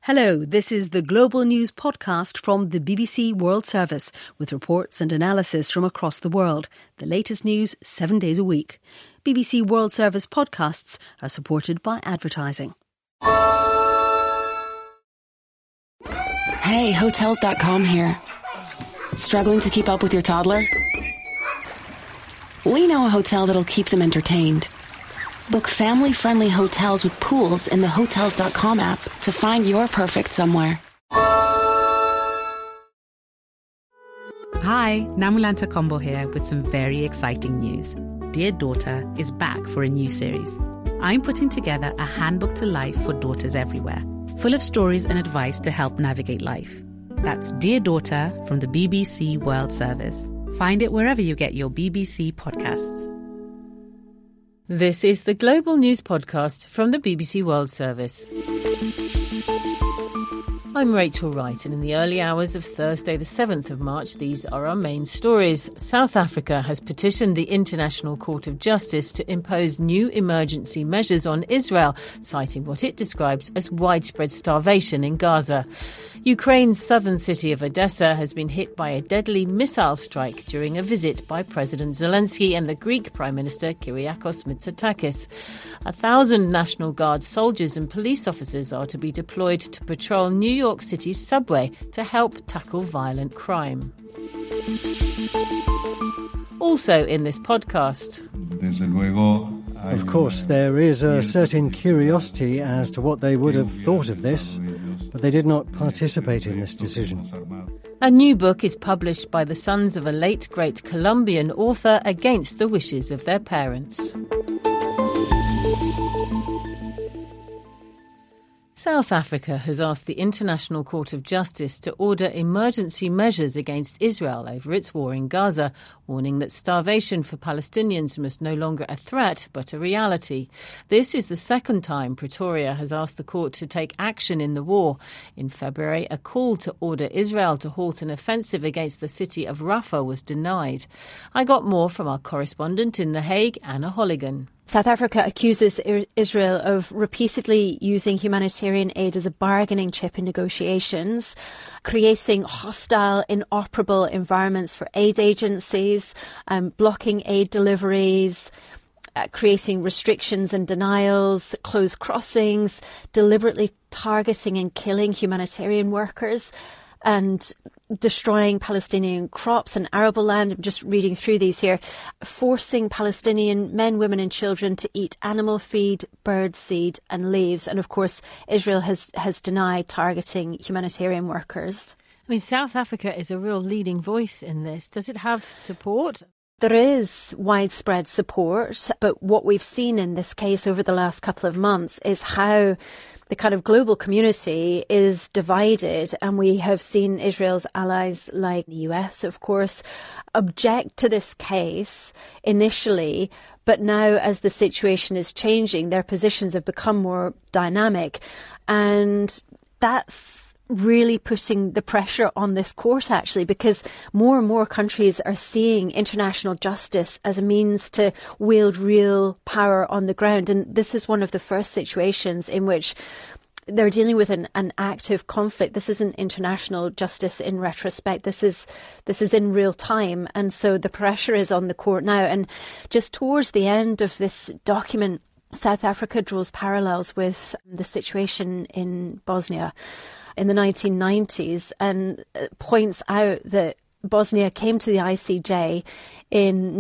Hello, this is the Global News podcast from the BBC World Service with reports and analysis from across the world. The latest news 7 days a week. BBC World Service podcasts are supported by advertising. Hey, Hotels.com here. Struggling to keep up with your toddler? We know a hotel that'll keep them entertained. Book family-friendly hotels with pools in the Hotels.com app to find your perfect somewhere. Hi, Namulanta Kombo here with some very exciting news. Dear Daughter is back for a new series. I'm putting together a handbook to life for daughters everywhere, full of stories and advice to help navigate life. That's Dear Daughter from the BBC World Service. Find it wherever you get your BBC podcasts. This is the Global News Podcast from the BBC World Service. I'm Rachel Wright, and in the early hours of Thursday the 7th of March, these are our main stories. South Africa has petitioned the International Court of Justice to impose new emergency measures on Israel, citing what it describes as widespread starvation in Gaza. Ukraine's southern city of Odessa has been hit by a deadly missile strike during a visit by President Zelensky and the Greek Prime Minister Kyriakos Mitsotakis. 1,000 National Guard soldiers and police officers are to be deployed to patrol New York City's subway to help tackle violent crime. Also in this podcast, of course, there is a certain curiosity as to what they would have thought of this, but they did not participate in this decision. A new book is published by the sons of a late great Colombian author against the wishes of their parents. South Africa has asked the International Court of Justice to order emergency measures against Israel over its war in Gaza, warning that starvation for Palestinians must no longer a threat but a reality. This is the second time Pretoria has asked the court to take action in the war. In February, a call to order Israel to halt an offensive against the city of Rafah was denied. I got more from our correspondent in The Hague, Anna Holligan. South Africa accuses Israel of repeatedly using humanitarian aid as a bargaining chip in negotiations, creating hostile, inoperable environments for aid agencies, blocking aid deliveries, creating restrictions and denials, closed crossings, deliberately targeting and killing humanitarian workers, and destroying Palestinian crops and arable land. I'm just reading through these here. Forcing Palestinian men, women and children to eat animal feed, bird seed and leaves. And of course, Israel has denied targeting humanitarian workers. I mean, South Africa is a real leading voice in this. Does it have support? There is widespread support, but what we've seen in this case over the last couple of months is how the kind of global community is divided, and we have seen Israel's allies like the US, of course, object to this case initially, but now as the situation is changing, their positions have become more dynamic, and that's really putting the pressure on this court, actually, because more and more countries are seeing international justice as a means to wield real power on the ground. And this is one of the first situations in which they're dealing with an active conflict. This isn't international justice in retrospect. This is in real time. And so the pressure is on the court now. And just towards the end of this document, South Africa draws parallels with the situation in Bosnia in the 1990s and points out that Bosnia came to the ICJ in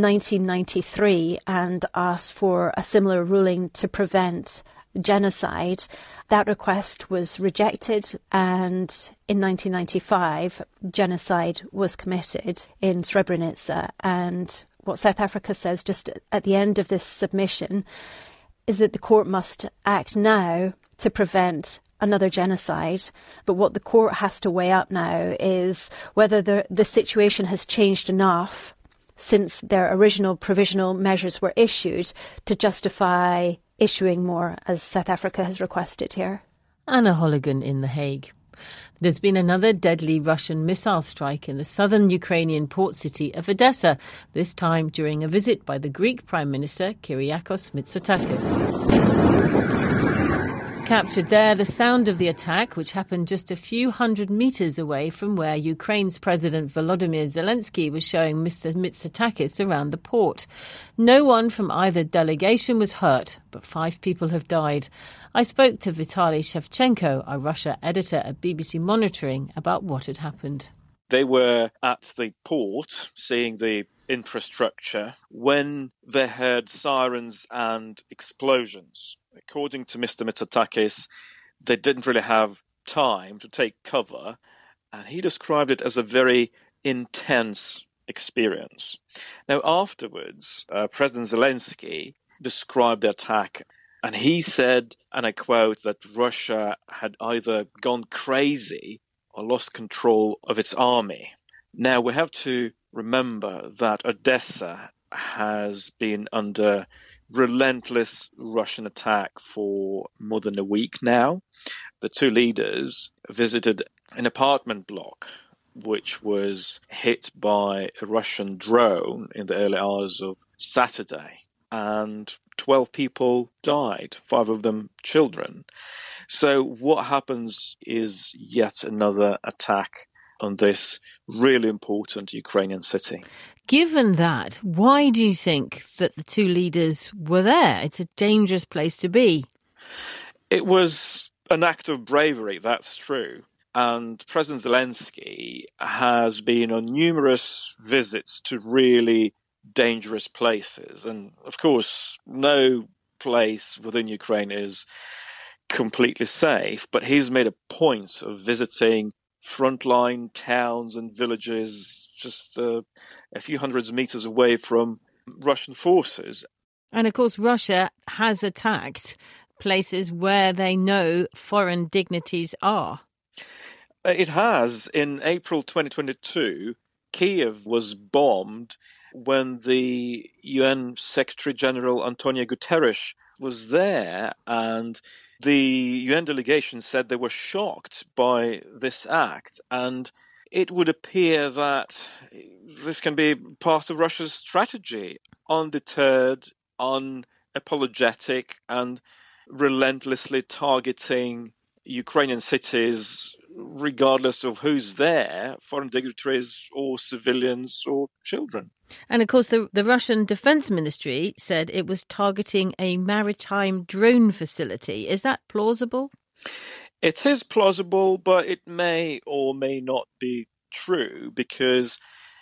1993 and asked for a similar ruling to prevent genocide. That request was rejected, and in 1995, genocide was committed in Srebrenica. And what South Africa says just at the end of this submission is that the court must act now to prevent another genocide. But what the court has to weigh up now is whether the situation has changed enough since their original provisional measures were issued to justify issuing more, as South Africa has requested here. Anna Holligan in The Hague. There's been another deadly Russian missile strike in the southern Ukrainian port city of Odessa, this time during a visit by the Greek Prime Minister Kyriakos Mitsotakis. Captured there the sound of the attack, which happened just a few hundred metres away from where Ukraine's President Volodymyr Zelensky was showing Mr. Mitsotakis around the port. No one from either delegation was hurt, but 5 people have died. I spoke to Vitaly Shevchenko, our Russia editor at BBC Monitoring, about what had happened. They were at the port, seeing the infrastructure, when they heard sirens and explosions. According to Mr. Mitsotakis, they didn't really have time to take cover, and he described it as a very intense experience. Now, afterwards, President Zelensky described the attack, and he said, and I quote, that Russia had either gone crazy or lost control of its army. Now, we have to remember that Odessa has been under relentless Russian attack for more than a week now. The 2 leaders visited an apartment block which was hit by a Russian drone in the early hours of Saturday, and 12 people died, 5 of them children. So what happens is yet another attack on this really important Ukrainian city. Given that, why do you think that the 2 leaders were there? It's a dangerous place to be. It was an act of bravery, that's true. And President Zelensky has been on numerous visits to really dangerous places. And of course, no place within Ukraine is completely safe, but he's made a point of visiting frontline towns and villages just a few hundreds of meters away from Russian forces. And of course, Russia has attacked places where they know foreign dignitaries are. It has. In April 2022, Kiev was bombed when the UN Secretary General Antonio Guterres was there, and the UN delegation said they were shocked by this act, and it would appear that this can be part of Russia's strategy, undeterred, unapologetic, and relentlessly targeting Ukrainian cities regardless of who's there, foreign dignitaries or civilians or children. And of course, the Russian Defense Ministry said it was targeting a maritime drone facility. Is that plausible? It is plausible, but it may or may not be true because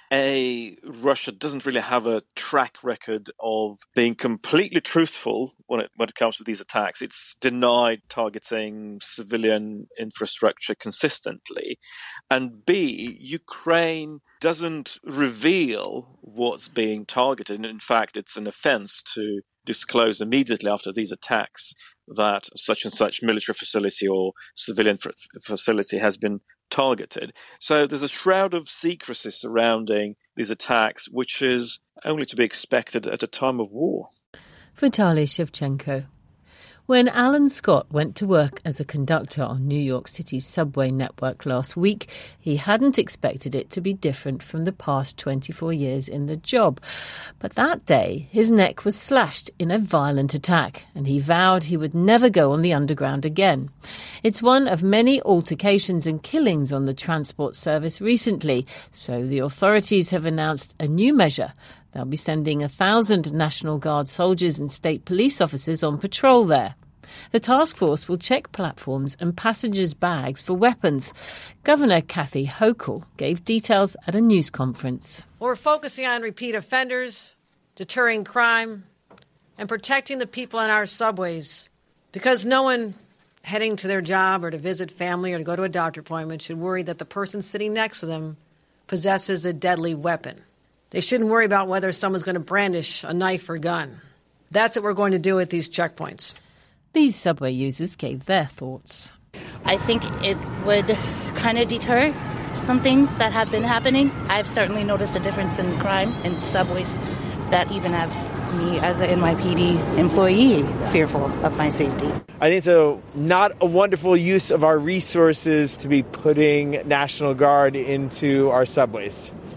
Russia doesn't really have a track record of being completely truthful when it comes to these attacks. It's denied targeting civilian infrastructure consistently. And B, Ukraine doesn't reveal what's being targeted. And in fact, it's an offense to disclose immediately after these attacks that such and such military facility or civilian facility has been targeted. So there's a shroud of secrecy surrounding these attacks, which is only to be expected at a time of war. Vitaly Shevchenko. When Alan Scott went to work as a conductor on New York City's subway network last week, he hadn't expected it to be different from the past 24 years in the job. But that day, his neck was slashed in a violent attack, and he vowed he would never go on the underground again. It's one of many altercations and killings on the transport service recently, so the authorities have announced a new measure. They'll be sending 1,000 National Guard soldiers and state police officers on patrol there. The task force will check platforms and passengers' bags for weapons. Governor Kathy Hochul gave details at a news conference. We're focusing on repeat offenders, deterring crime, and protecting the people on our subways. Because no one heading to their job or to visit family or to go to a doctor appointment should worry that the person sitting next to them possesses a deadly weapon. They shouldn't worry about whether someone's going to brandish a knife or gun. That's what we're going to do at these checkpoints. These subway users gave their thoughts. I think it would kind of deter some things that have been happening. I've certainly noticed a difference in crime in subways that even have me as an NYPD employee fearful of my safety. I think it's not a wonderful use of our resources to be putting National Guard into our subways.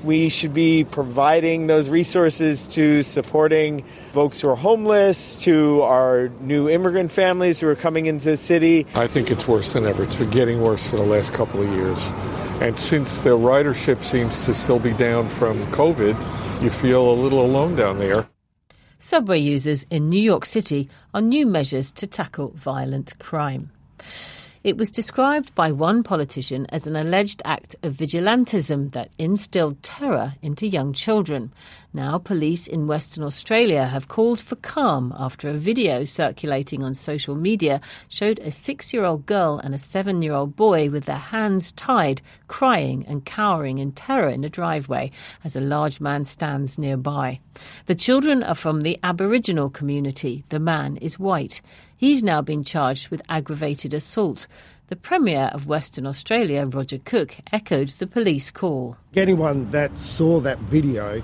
We should be providing those resources to supporting folks who are homeless, to our new immigrant families who are coming into the city. I think it's worse than ever. It's been getting worse for the last couple of years. And since the ridership seems to still be down from COVID, you feel a little alone down there. Subway users in New York City on new measures to tackle violent crime. It was described by one politician as an alleged act of vigilantism that instilled terror into young children. Now, police in Western Australia have called for calm after a video circulating on social media showed a 6-year-old girl and a 7-year-old boy with their hands tied, crying and cowering in terror in a driveway as a large man stands nearby. The children are from the Aboriginal community. The man is white. He's now been charged with aggravated assault. The Premier of Western Australia, Roger Cook, echoed the police call. Anyone that saw that video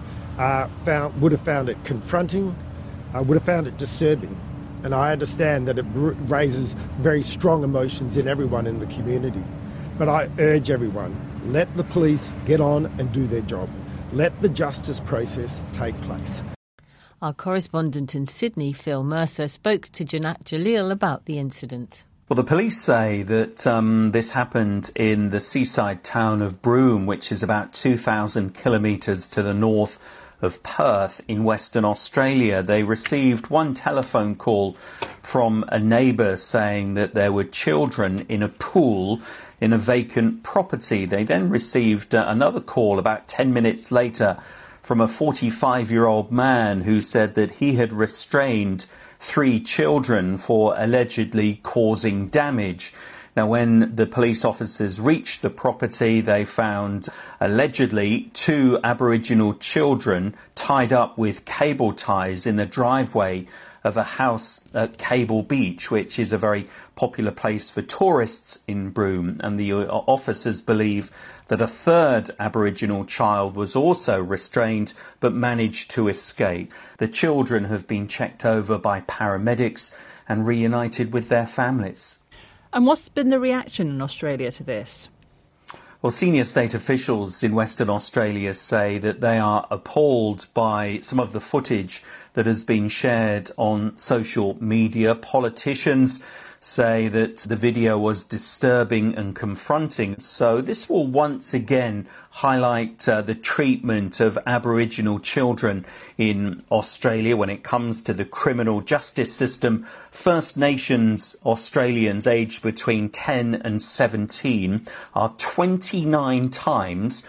would have found it confronting, would have found it disturbing. And I understand that it raises very strong emotions in everyone in the community. But I urge everyone, let the police get on and do their job. Let the justice process take place. Our correspondent in Sydney, Phil Mercer, spoke to Janat Jalil about the incident. Well, the police say that this happened in the seaside town of Broome, which is about 2,000 kilometres to the north of Perth in Western Australia. They received one telephone call from a neighbour saying that there were children in a pool in a vacant property. They then received another call about 10 minutes later from a 45-year-old man who said that he had restrained 3 children for allegedly causing damage. Now, when the police officers reached the property, they found allegedly 2 Aboriginal children tied up with cable ties in the driveway of a house at Cable Beach, which is a very popular place for tourists in Broome. And the officers believe that a 3rd Aboriginal child was also restrained but managed to escape. The children have been checked over by paramedics and reunited with their families. And what's been the reaction in Australia to this? Well, senior state officials in Western Australia say that they are appalled by some of the footage that has been shared on social media. Politicians say that the video was disturbing and confronting. So this will once again highlight the treatment of Aboriginal children in Australia when it comes to the criminal justice system. First Nations Australians aged between 10 and 17 are 29 times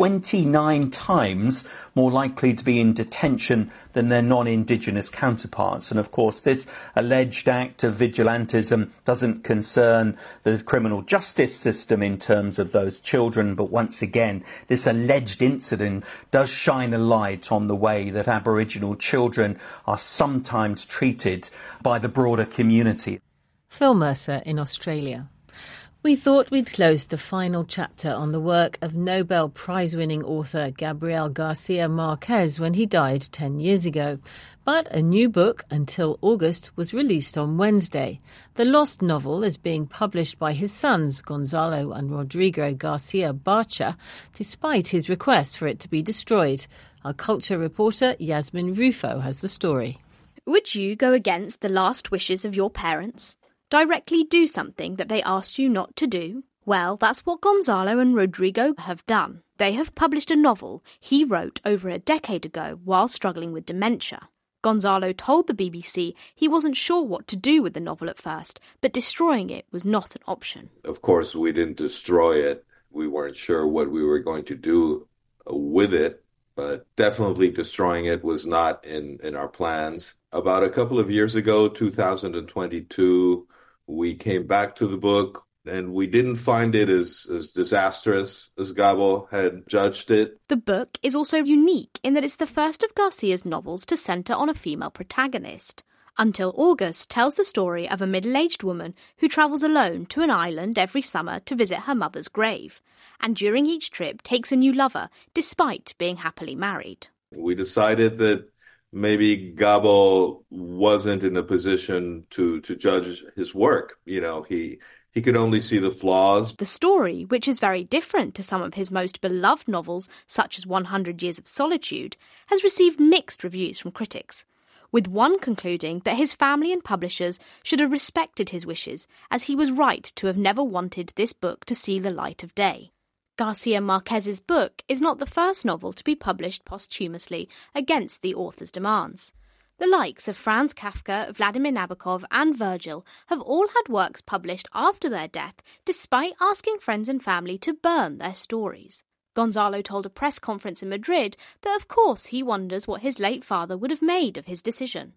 more likely to be in detention than their non-Indigenous counterparts. And of course, this alleged act of vigilantism doesn't concern the criminal justice system in terms of those children. But once again, this alleged incident does shine a light on the way that Aboriginal children are sometimes treated by the broader community. Phil Mercer in Australia. We thought we'd close the final chapter on the work of Nobel Prize-winning author Gabriel Garcia Marquez when he died 10 years ago. But a new book, Until August, was released on Wednesday. The lost novel is being published by his sons, Gonzalo and Rodrigo Garcia Barcha, despite his request for it to be destroyed. Our culture reporter Yasmin Rufo has the story. Would you go against the last wishes of your parents? Directly do something that they asked you not to do? Well, that's what Gonzalo and Rodrigo have done. They have published a novel he wrote over a decade ago while struggling with dementia. Gonzalo told the BBC he wasn't sure what to do with the novel at first, but destroying it was not an option. Of course, we didn't destroy it. We weren't sure what we were going to do with it, but definitely destroying it was not in our plans. About a couple of years ago, 2022, we came back to the book and we didn't find it as disastrous as Gabo had judged it. The book is also unique in that it's the first of Garcia's novels to centre on a female protagonist. Until August tells the story of a middle-aged woman who travels alone to an island every summer to visit her mother's grave, and during each trip takes a new lover despite being happily married. We decided that maybe Gabo wasn't in a position to judge his work. You know, he He could only see the flaws. The story, which is very different to some of his most beloved novels, such as 100 Years of Solitude, has received mixed reviews from critics, with one concluding that his family and publishers should have respected his wishes, as he was right to have never wanted this book to see the light of day. Garcia Marquez's book is not the first novel to be published posthumously against the author's demands. The likes of Franz Kafka, Vladimir Nabokov and Virgil have all had works published after their death despite asking friends and family to burn their stories. Gonzalo told a press conference in Madrid that of course he wonders what his late father would have made of his decision.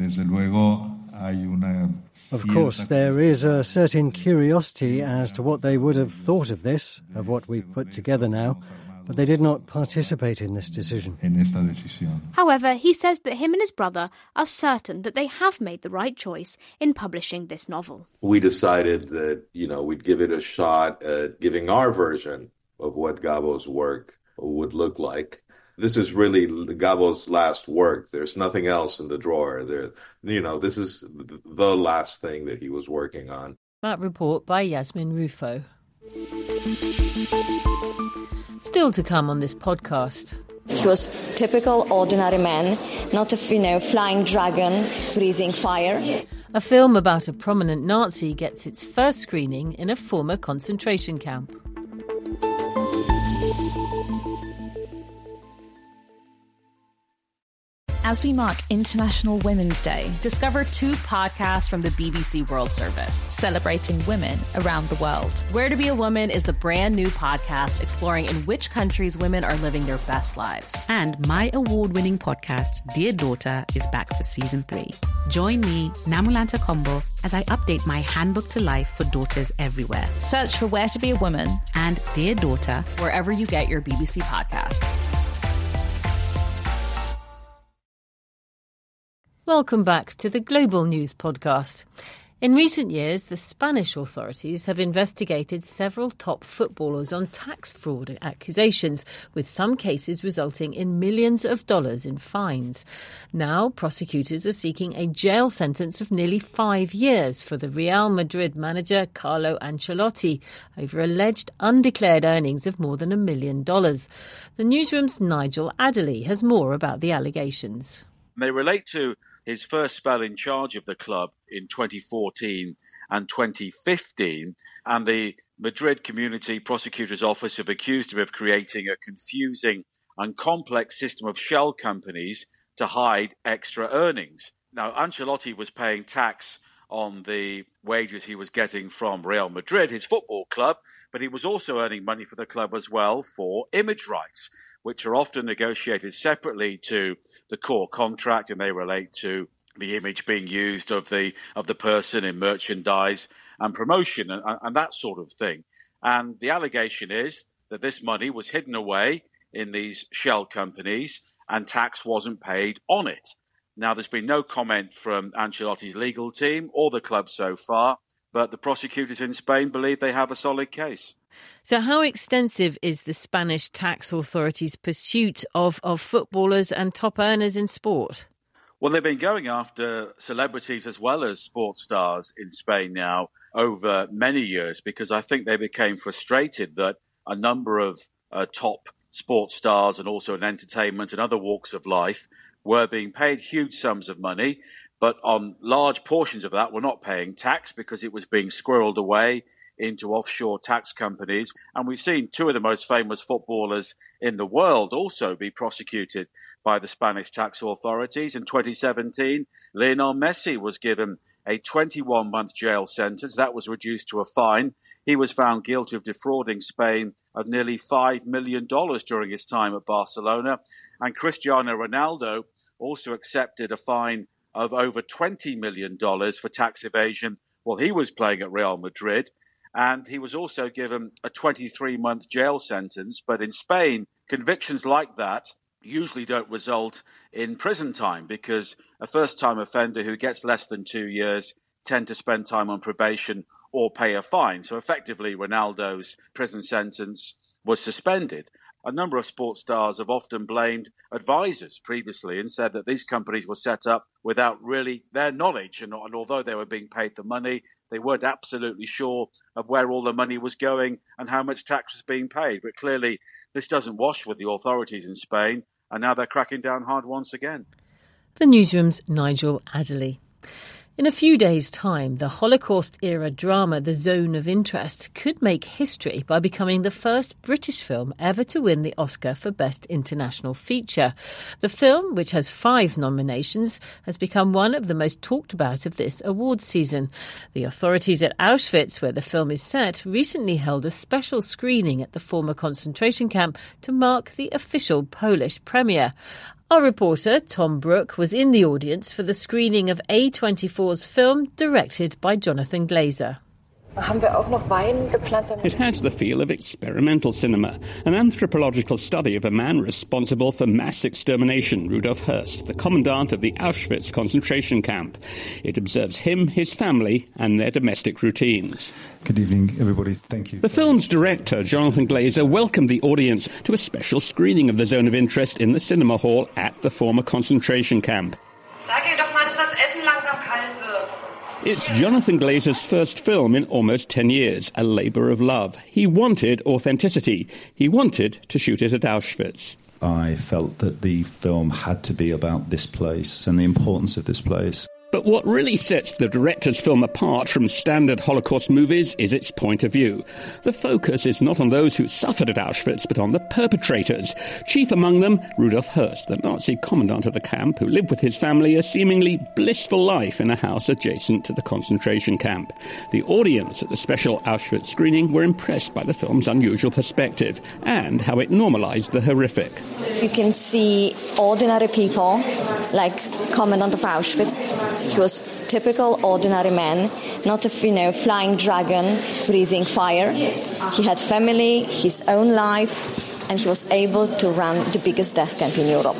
Of course, there is a certain curiosity as to what they would have thought of this, of what we've put together now, but they did not participate in this decision. However, he says that him and his brother are certain that they have made the right choice in publishing this novel. We decided that, we'd give it a shot at giving our version of what Gabo's work would look like. This is really Gabo's last work. There's nothing else in the drawer. This is the last thing that he was working on. That report by Yasmin Rufo. Still to come on this podcast. He was typical ordinary man, not a flying dragon breathing fire. A film about a prominent Nazi gets its first screening in a former concentration camp. As we mark International Women's Day, discover 2 podcasts from the BBC World Service celebrating women around the world. Where to Be a Woman is the brand new podcast exploring in which countries women are living their best lives. And my award-winning podcast, Dear Daughter, is back for season 3. Join me, Namulanta Kombo, as I update my handbook to life for daughters everywhere. Search for Where to Be a Woman and Dear Daughter wherever you get your BBC podcasts. Welcome back to the Global News Podcast. In recent years, the Spanish authorities have investigated several top footballers on tax fraud accusations, with some cases resulting in millions of dollars in fines. Now, prosecutors are seeking a jail sentence of nearly 5 years for the Real Madrid manager Carlo Ancelotti over alleged undeclared earnings of more than $1 million. The newsroom's Nigel Adderley has more about the allegations. They relate to his first spell in charge of the club in 2014 and 2015, and the Madrid Community Prosecutor's Office have accused him of creating a confusing and complex system of shell companies to hide extra earnings. Now, Ancelotti was paying tax on the wages he was getting from Real Madrid, his football club, but he was also earning money for the club as well for image rights, which are often negotiated separately to the core contract, and they relate to the image being used of the person in merchandise and promotion and that sort of thing. And the allegation is that this money was hidden away in these shell companies and tax wasn't paid on it. Now, there's been no comment from Ancelotti's legal team or the club so far, but the prosecutors in Spain believe they have a solid case. So how extensive is the Spanish tax authorities' pursuit of footballers and top earners in sport? Well, they've been going after celebrities as well as sports stars in Spain now over many years, because I think they became frustrated that a number of top sports stars and also in entertainment and other walks of life were being paid huge sums of money, but on large portions of that were not paying tax because it was being squirreled away into offshore tax companies. And we've seen 2 of the most famous footballers in the world also be prosecuted by the Spanish tax authorities. In 2017, Lionel Messi was given a 21-month jail sentence. That was reduced to a fine. He was found guilty of defrauding Spain of nearly $5 million during his time at Barcelona. And Cristiano Ronaldo also accepted a fine of over $20 million for tax evasion while he was playing at Real Madrid. And he was also given a 23-month jail sentence. But in Spain, convictions like that usually don't result in prison time because a first-time offender who gets less than 2 years tend to spend time on probation or pay a fine. So effectively, Ronaldo's prison sentence was suspended. A number of sports stars have often blamed advisors previously and said that these companies were set up without really their knowledge. And although they were being paid the money, they weren't absolutely sure of where all the money was going and how much tax was being paid. But clearly, this doesn't wash with the authorities in Spain, and now they're cracking down hard once again. The Newsroom's Nigel Adderley. In a few days' time, the Holocaust-era drama The Zone of Interest could make history by becoming the first British film ever to win the Oscar for Best International Feature. The film, which has 5 nominations, has become one of the most talked about of this awards season. The authorities at Auschwitz, where the film is set, recently held a special screening at the former concentration camp to mark the official Polish premiere. Our reporter, Tom Brooke, was in the audience for the screening of A24's film, directed by Jonathan Glazer. It has the feel of experimental cinema, an anthropological study of a man responsible for mass extermination, Rudolf Höss, the commandant of the Auschwitz concentration camp. It observes him, his family, and their domestic routines. Good evening, everybody. Thank you. The film's director, Jonathan Glazer, welcomed the audience to a special screening of The Zone of Interest in the cinema hall at the former concentration camp. It's Jonathan Glazer's first film in almost 10 years, a labour of love. He wanted authenticity. He wanted to shoot it at Auschwitz. I felt that the film had to be about this place and the importance of this place. But what really sets the director's film apart from standard Holocaust movies is its point of view. The focus is not on those who suffered at Auschwitz, but on the perpetrators. Chief among them, Rudolf Höss, the Nazi commandant of the camp, who lived with his family a seemingly blissful life in a house adjacent to the concentration camp. The audience at the special Auschwitz screening were impressed by the film's unusual perspective and how it normalised the horrific. You can see ordinary people, like commandant of Auschwitz. He was typical ordinary man, not a flying dragon breathing fire. He had family, his own life, and he was able to run the biggest death camp in Europe.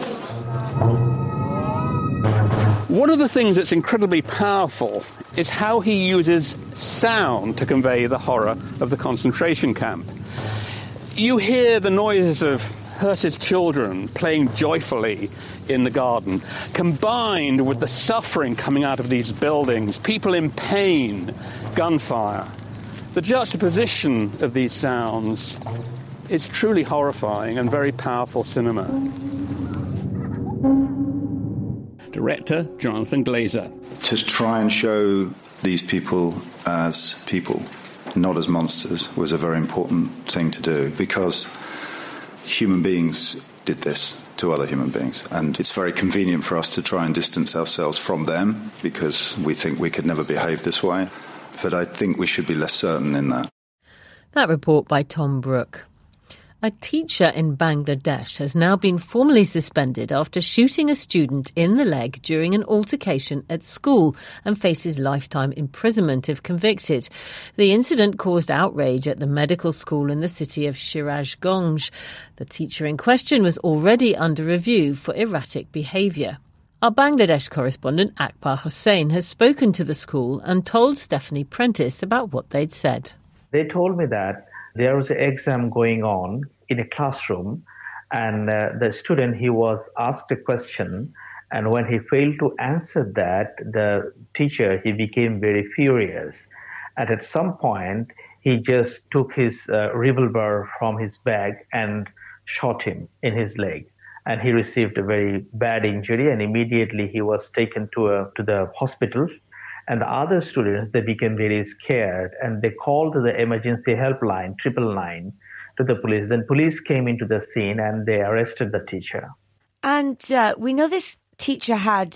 One of the things that's incredibly powerful is how he uses sound to convey the horror of the concentration camp. You hear the noises of Höss's children playing joyfully in the garden, combined with the suffering coming out of these buildings, people in pain, gunfire. The juxtaposition of these sounds is truly horrifying and very powerful cinema. Director Jonathan Glazer. To try and show these people as people, not as monsters, was a very important thing to do, because human beings did this to other human beings. And it's very convenient for us to try and distance ourselves from them because we think we could never behave this way. But I think we should be less certain in that. That report by Tom Brooke. A teacher in Bangladesh has now been formally suspended after shooting a student in the leg during an altercation at school and faces lifetime imprisonment if convicted. The incident caused outrage at the medical school in the city of Shiraz-Ganj. The teacher in question was already under review for erratic behaviour. Our Bangladesh correspondent Akbar Hussain has spoken to the school and told Stephanie Prentice about what they'd said. They told me that there was an exam going on in a classroom, and the student, he was asked a question, and when he failed to answer that, the teacher, he became very furious. And at some point, he just took his revolver from his bag and shot him in his leg. And he received a very bad injury, and immediately he was taken to the hospital. And the other students, they became very scared, and they called the emergency helpline, 999, to the police. Then police came into the scene, and they arrested the teacher. And we know this teacher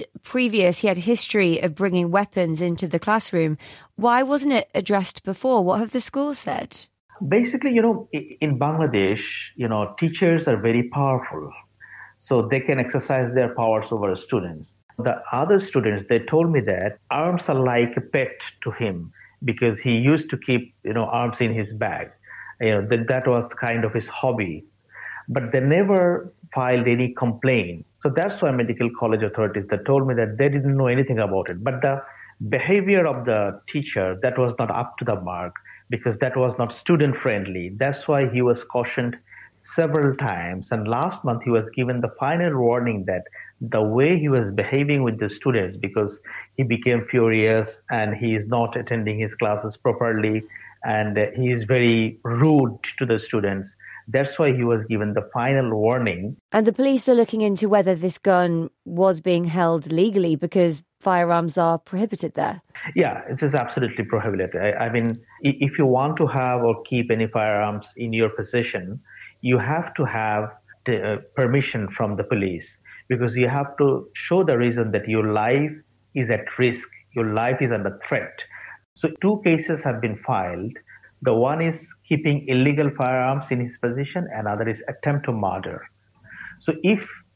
he had history of bringing weapons into the classroom. Why wasn't it addressed before? What have the schools said? Basically, in Bangladesh, teachers are very powerful. So they can exercise their powers over students. The other students, they told me that arms are like a pet to him because he used to keep, arms in his bag. That was kind of his hobby. But they never filed any complaint. So that's why medical college authorities, they told me that they didn't know anything about it. But the behavior of the teacher, that was not up to the mark because that was not student friendly. That's why he was cautioned several times. And last month, he was given the final warning that the way he was behaving with the students, because he became furious and he is not attending his classes properly and he is very rude to the students. That's why he was given the final warning. And the police are looking into whether this gun was being held legally because firearms are prohibited there. Yeah, it is absolutely prohibited. I mean, if you want to have or keep any firearms in your possession, you have to have the permission from the police, because you have to show the reason that your life is at risk, your life is under threat. So 2 cases have been filed. The one is keeping illegal firearms in his possession, and other is attempt to murder. So if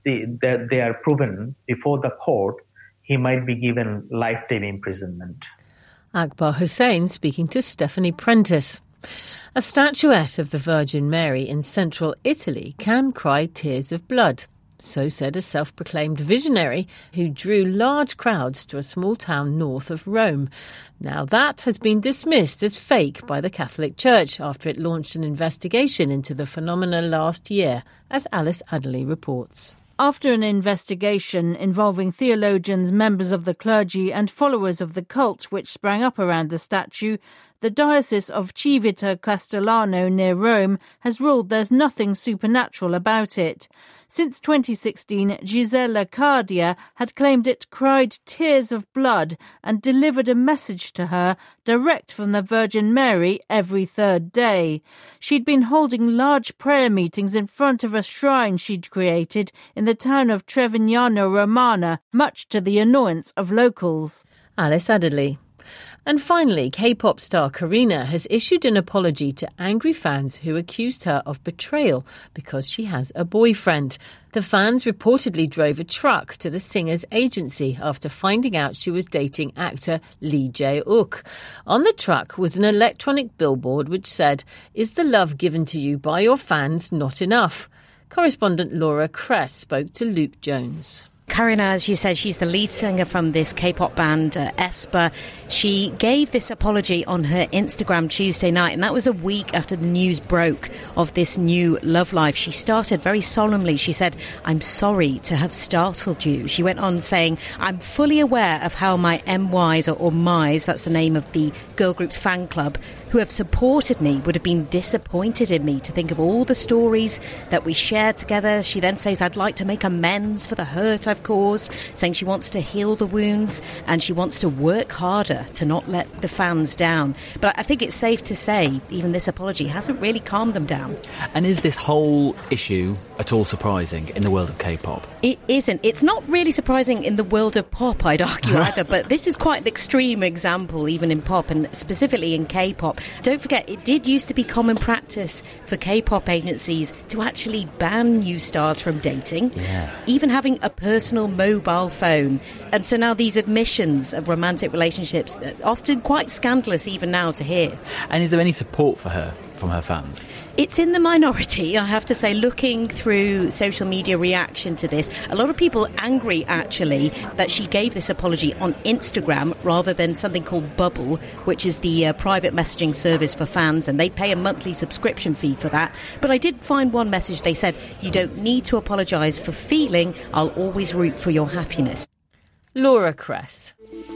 they are proven before the court, he might be given lifetime imprisonment. Akbar Hussain speaking to Stephanie Prentice. A statuette of the Virgin Mary in central Italy can cry tears of blood. So said a self-proclaimed visionary who drew large crowds to a small town north of Rome. Now that has been dismissed as fake by the Catholic Church after it launched an investigation into the phenomena last year, as Alice Adderley reports. After an investigation involving theologians, members of the clergy and followers of the cult which sprang up around the statue, the Diocese of Civita Castellano near Rome has ruled there's nothing supernatural about it. Since 2016, Gisella Cardia had claimed it cried tears of blood and delivered a message to her direct from the Virgin Mary every third day. She'd been holding large prayer meetings in front of a shrine she'd created in the town of Trevignano Romana, much to the annoyance of locals. Alice Adderley. And finally, K-pop star Karina has issued an apology to angry fans who accused her of betrayal because she has a boyfriend. The fans reportedly drove a truck to the singer's agency after finding out she was dating actor Lee Jae-wook. On the truck was an electronic billboard which said, "Is the love given to you by your fans not enough?" Correspondent Laura Kress spoke to Luke Jones. Karina, as you said, she's the lead singer from this K-pop band, aespa. She gave this apology on her Instagram Tuesday night, and that was a week after the news broke of this new love life. She started very solemnly. She said, "I'm sorry to have startled you." She went on saying, "I'm fully aware of how my MYs, or MYs, that's the name of the girl group's fan club, who have supported me would have been disappointed in me to think of all the stories that we shared together." She then says, "I'd like to make amends for the hurt I've caused," saying she wants to heal the wounds and she wants to work harder to not let the fans down. But I think it's safe to say even this apology hasn't really calmed them down. And is this whole issue at all surprising in the world of K-pop? It isn't. It's not really surprising in the world of pop, I'd argue, either, but this is quite an extreme example, even in pop, and specifically in K-pop. Don't forget, it did used to be common practice for K-pop agencies to actually ban new stars from dating, even having a personal mobile phone. And so now these admissions of romantic relationships are often quite scandalous even now to hear. And is there any support for her from her fans? It's in the minority, I have to say. Looking through social media reaction to this, a lot of people angry actually that she gave this apology on Instagram rather than something called Bubble, which is the private messaging service for fans, and they pay a monthly subscription fee for that. But I did find one message. They said, "You don't need to apologise for feeling. I'll always root for your happiness." Laura Kress.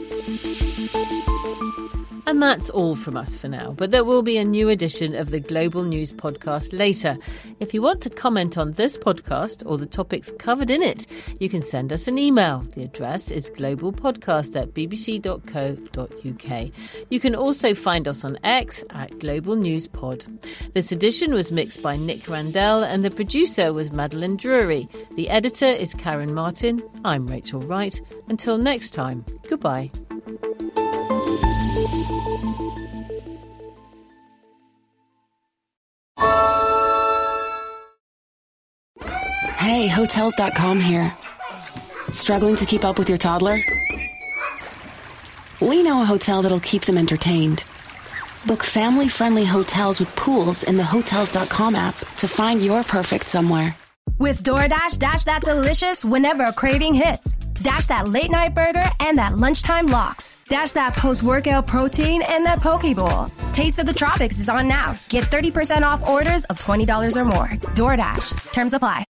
And that's all from us for now, but there will be a new edition of the Global News podcast later. If you want to comment on this podcast or the topics covered in it, you can send us an email. The address is globalpodcast@bbc.co.uk. You can also find us on X @GlobalNewsPod. This edition was mixed by Nick Randell and the producer was Madeline Drury. The editor is Karen Martin. I'm Rachel Wright. Until next time, goodbye. Hey, Hotels.com here. Struggling to keep up with your toddler? We know a hotel that'll keep them entertained. Book family-friendly hotels with pools in the Hotels.com app to find your perfect somewhere. With DoorDash, dash that delicious whenever a craving hits. Dash that late night burger and that lunchtime lox. Dash that post-workout protein and that poke bowl. Taste of the Tropics is on now. Get 30% off orders of $20 or more. DoorDash. Terms apply.